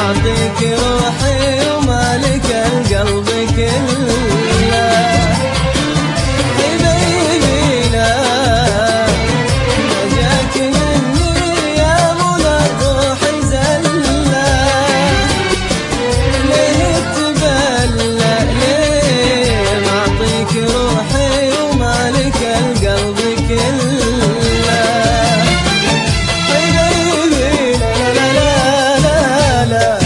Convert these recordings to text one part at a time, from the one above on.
معطيك روحي ومالك القلب كله. حبيبي لا ما جاك مني يا منى الروح زله، ليه تبلى ليه معطيك روحي ومالك القلب كله. حبيبي لا لا لا لا لا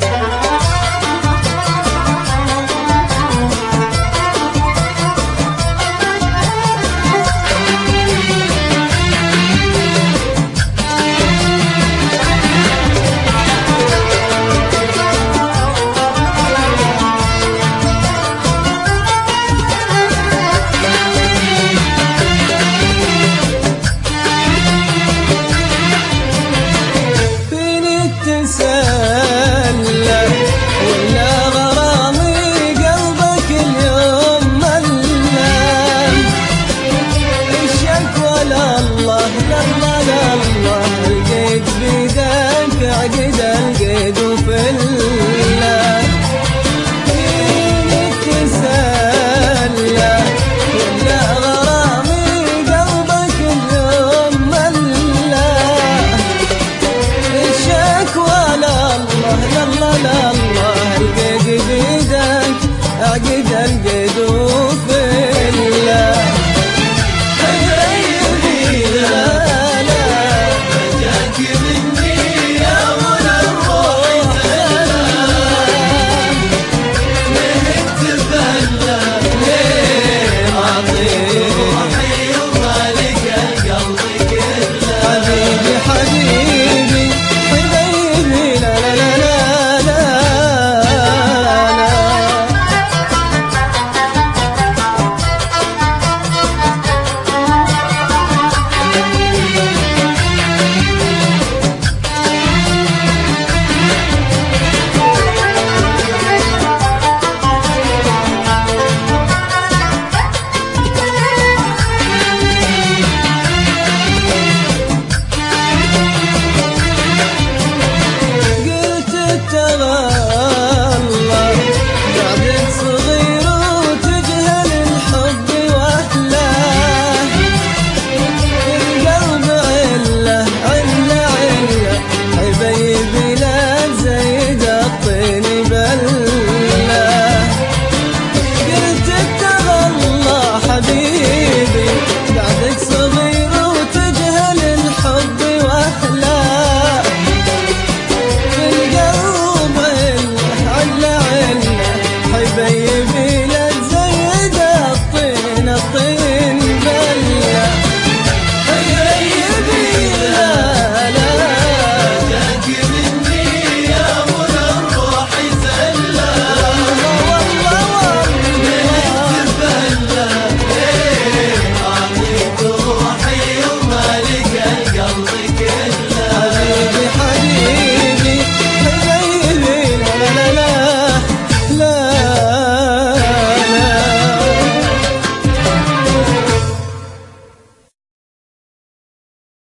تسلى ولا غرامي قلبك اليوم ملان. الشكوى لله لله لله، لقيت بيدك عقد القيد وفل